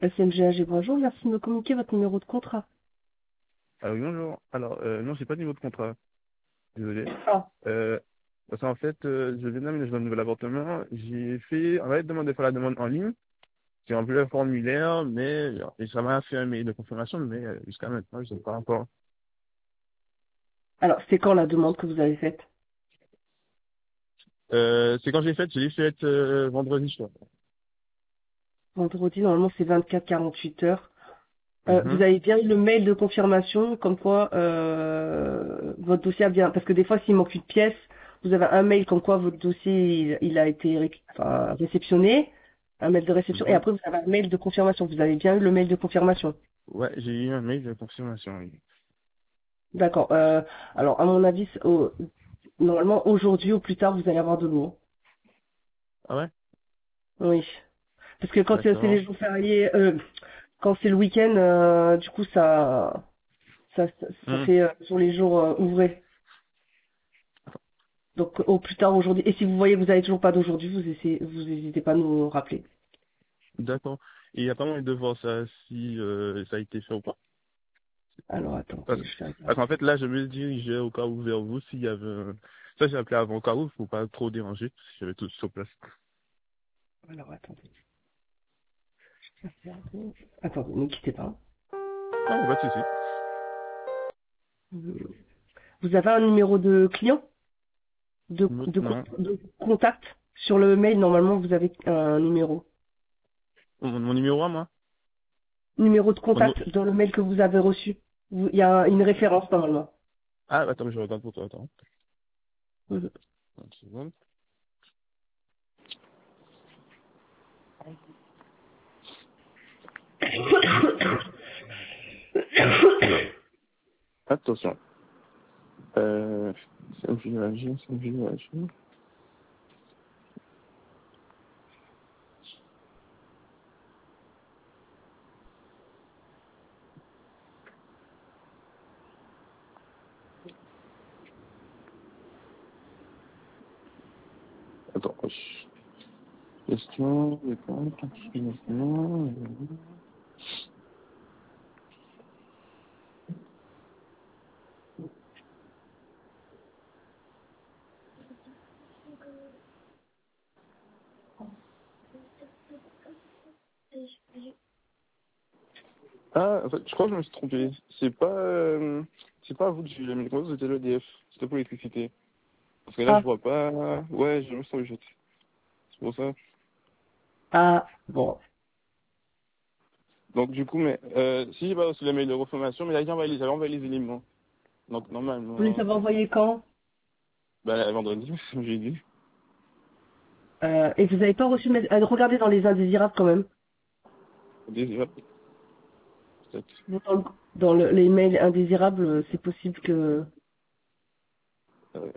SMGAG, bonjour, merci de me communiquer votre numéro de contrat. Ah oui, bonjour. Alors, non, j'ai pas de niveau de contrat. Désolé. Ah, Euh, Parce qu'en fait, je viens d'aménager dans un nouvel appartement. On va demander de faire la demande en ligne. J'ai rempli le formulaire, mais et ça m'a fait un mail de confirmation, mais jusqu'à maintenant, je sais pas encore. alors, c'est quand la demande que vous avez faite? C'est quand je l'ai fait vendredi soir. Vendredi, normalement, c'est 24-48 heures. Vous Mhm. avez bien eu le mail de confirmation, comme quoi votre dossier a bien... Parce que des fois, s'il manque une pièce, vous avez un mail comme quoi votre dossier, il a été réceptionné, un mail de réception, et Mhm. après, vous avez un mail de confirmation. Vous avez bien eu le mail de confirmation. Ouais, j'ai eu un mail de confirmation, oui. D'accord. Alors, à mon avis, normalement, aujourd'hui ou plus tard, vous allez avoir de l'eau. Ah ouais? Oui. Parce que quand c'est D'accord. les jours fériés, quand c'est le week-end, du coup, ça Mhm. fait sur les jours ouvrés. Donc, au plus tard aujourd'hui. Et si vous voyez que vous n'avez toujours pas d'aujourd'hui, vous n'hésitez pas à nous rappeler. D'accord. Et il n'y a pas moyen de voir ça si ça a été fait ou pas? Alors, attendez, Parce, je vais Parce qu'en regarder. fait, là, je me dirigeais au cas où vers vous s'il y avait Ça, j'ai appelé avant au cas où, faut pas trop déranger, si j'avais tout sur place. Alors, attendez. Je vais regarder. Attendez, ne quittez pas. Ah, y a pas de souci. Vous avez un numéro de client, Non. de contact sur le mail. Normalement, vous avez un numéro. Mon numéro à moi? Numéro de Mon nu- contact dans le mail que vous avez reçu. Il y a une référence normalement. Ah, attends, je regarde pour toi, attends. Mhm. Une seconde. Attention. C'est un village, c'est un village. Attends, question, réponse, continuation. Ah, en fait, je crois que je me suis trompé. C'est pas à vous que j'ai eu la météo, c'était l'EDF. C'était pour l'électricité. Parce que là, je Ah, vois pas. Ouais, je me sens juste. C'est pour ça. ah, bon. Donc, du coup, mais, si j'ai pas reçu le mail de reformation, mais là, j'avais envoyé les éléments. Donc, Vous les normalement, avez envoyés quand? bah, vendredi, comme j'ai dit. Et vous n'avez pas reçu... regardez dans les indésirables quand même. Déjà, peut-être. Les mails indésirables, c'est possible que... Euh,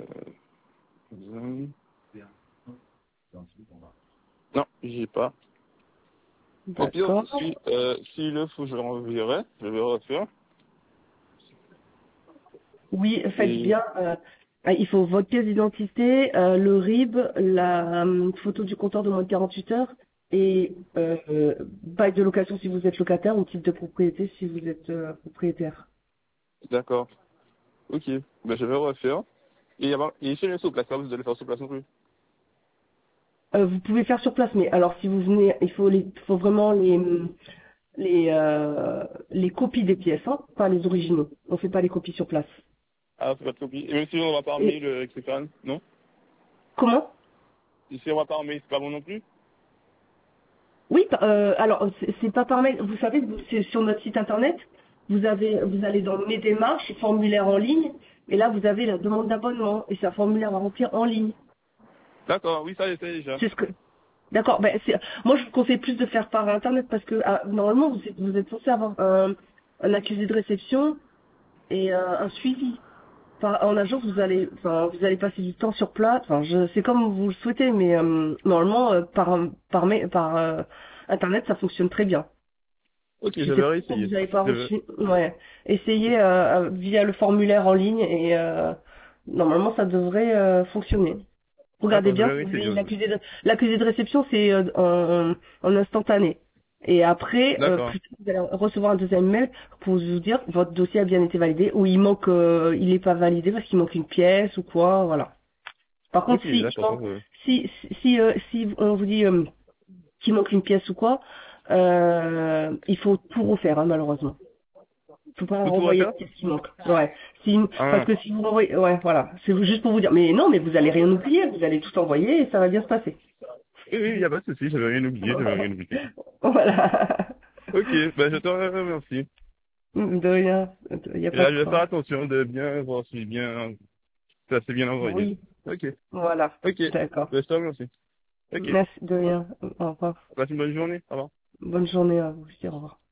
non, j'ai pas. Au pire, D'accord. si le faut, je le renverrai. Je vais refaire. Oui, faites Et, bien. Il faut votre pièce d'identité, le RIB, la photo du compteur de moins de 48 heures et bail de location si vous êtes locataire ou type de propriété si vous êtes propriétaire. d'accord. Ok. Ben, je vais refaire. Et chez les sous place, là, vous allez faire sur place non plus. Vous pouvez faire sur place, mais alors si vous venez, il faut vraiment les copies des pièces, hein, pas les originaux. On fait pas les copies sur place. Ah, c'est pas de copie. Et même si on va par Et mail, etc. Non? comment? Et si on va par mail, c'est pas bon non plus? Oui, alors c'est pas par mail. Vous savez, c'est sur notre site internet. Vous allez dans mes démarches, formulaire en ligne, et là vous avez la demande d'abonnement et c'est un formulaire à remplir en ligne. D'accord, oui, ça, j'essaie déjà. C'est ce que. D'accord. Moi je vous conseille plus de faire par internet parce que normalement vous êtes censé avoir un accusé de réception et un suivi. En agence, vous allez passer du temps sur place. C'est comme vous le souhaitez, mais normalement, Internet, ça fonctionne très bien. Ok, Je je sais vais pas pourquoi réessayer. vous n'avez pas Je vais... reçu. Ouais. Essayez via le formulaire en ligne et normalement, ça devrait fonctionner. Regardez D'accord, je bien vais si vous avez réessayer. l'accusé de réception, c'est en instantané. Et après, D'accord. plus tard, vous allez recevoir un deuxième mail pour vous dire votre dossier a bien été validé ou il est pas validé parce qu'il manque une pièce ou quoi, voilà. Par Ok, contre, si il d'accord. manque, si on vous dit qu'il manque une pièce ou quoi, il faut tout refaire, hein, malheureusement. Faut pas Faut tout renvoyer refaire? la pièce qui manque. Ouais. Parce Ah, que si vous renvoyez, ouais, voilà. C'est juste pour vous dire. Mais non, mais vous allez rien oublier. Vous allez tout envoyer et ça va bien se passer. oui, oui, il n'y a pas de souci, j'avais rien oublié. Voilà. Ok, ben je te remercie. De rien. Il n'y a Et pas là, de je vais faire quoi. attention de bien voir si bien, ça s'est bien envoyé. Oui. Ok, Voilà. ok, D'accord. ben, je te remercie. Ok, Merci de rien. Au revoir. passe une bonne journée, au revoir. Bonne journée à vous aussi. Au revoir.